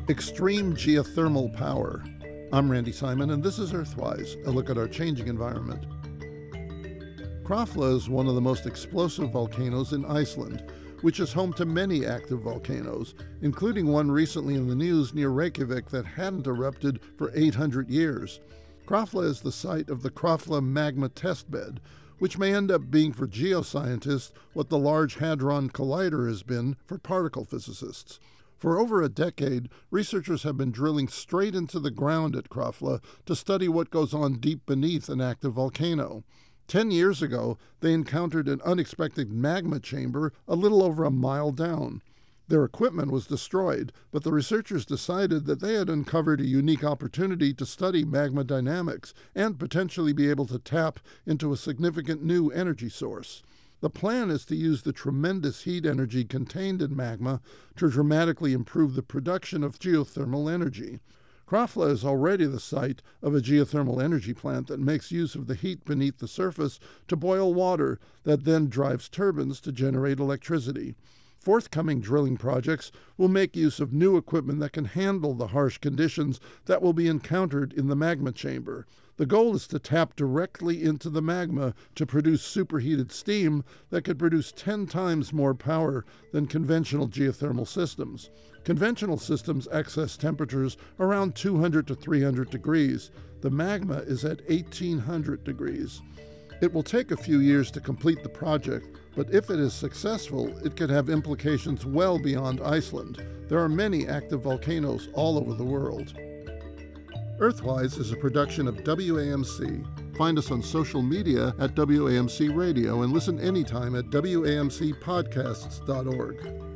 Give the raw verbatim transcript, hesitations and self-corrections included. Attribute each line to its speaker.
Speaker 1: Extreme geothermal power. I'm Randy Simon, and this is Earthwise, a look at our changing environment. Krafla is one of the most explosive volcanoes in Iceland, which is home to many active volcanoes, including one recently in the news near Reykjavik that hadn't erupted for eight hundred years. Krafla is the site of the Krafla Magma Testbed, which may end up being for geoscientists what the Large Hadron Collider has been for particle physicists. For over a decade, researchers have been drilling straight into the ground at Krafla to study what goes on deep beneath an active volcano. Ten years ago, they encountered an unexpected magma chamber a little over a mile down. Their equipment was destroyed, but the researchers decided that they had uncovered a unique opportunity to study magma dynamics and potentially be able to tap into a significant new energy source. The plan is to use the tremendous heat energy contained in magma to dramatically improve the production of geothermal energy. Krafla is already the site of a geothermal energy plant that makes use of the heat beneath the surface to boil water that then drives turbines to generate electricity. Forthcoming drilling projects will make use of new equipment that can handle the harsh conditions that will be encountered in the magma chamber. The goal is to tap directly into the magma to produce superheated steam that could produce ten times more power than conventional geothermal systems. Conventional systems access temperatures around two hundred to three hundred degrees. The magma is at eighteen hundred degrees. It will take a few years to complete the project, but if it is successful, it could have implications well beyond Iceland. There are many active volcanoes all over the world. Earthwise is a production of W A M C. Find us on social media at W A M C Radio and listen anytime at W A M C podcasts dot org.